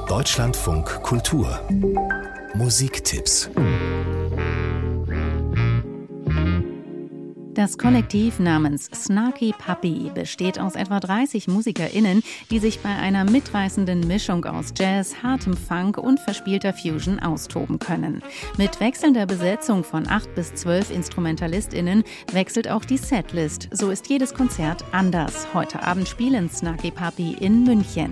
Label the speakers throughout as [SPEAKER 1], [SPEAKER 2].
[SPEAKER 1] Deutschlandfunk Kultur Musiktipps.
[SPEAKER 2] Das Kollektiv namens Snarky Puppy besteht aus etwa 30 MusikerInnen, die sich bei einer mitreißenden Mischung aus Jazz, hartem Funk und verspielter Fusion austoben können. Mit wechselnder Besetzung von 8 bis 12 InstrumentalistInnen wechselt auch die Setlist. So ist jedes Konzert anders. Heute Abend spielen Snarky Puppy in München.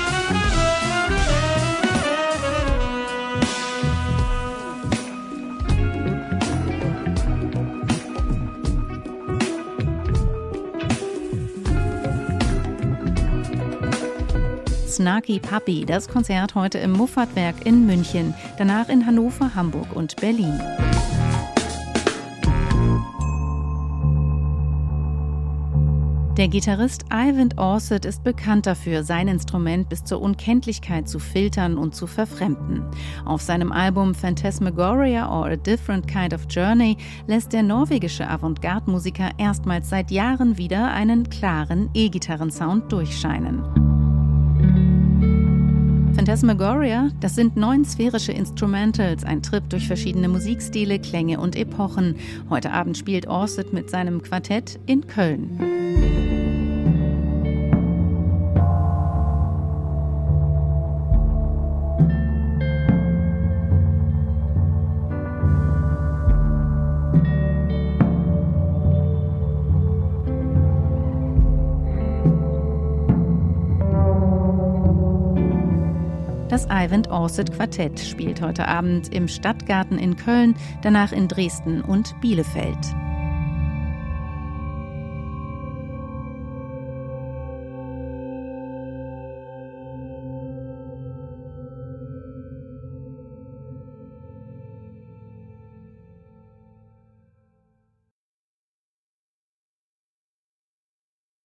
[SPEAKER 2] Snarky Puppy, das Konzert heute im Muffatwerk in München, danach in Hannover, Hamburg und Berlin. Der Gitarrist Ivan Orsett ist bekannt dafür, sein Instrument bis zur Unkenntlichkeit zu filtern und zu verfremden. Auf seinem Album Phantasmagoria or A Different Kind of Journey lässt der norwegische Avantgarde-Musiker erstmals seit Jahren wieder einen klaren E-Gitarren-Sound durchscheinen. Phantasmagoria, das sind 9 sphärische Instrumentals, ein Trip durch verschiedene Musikstile, Klänge und Epochen. Heute Abend spielt Orsett mit seinem Quartett in Köln. Das Ivan Orsett Quartett spielt heute Abend im Stadtgarten in Köln, danach in Dresden und Bielefeld.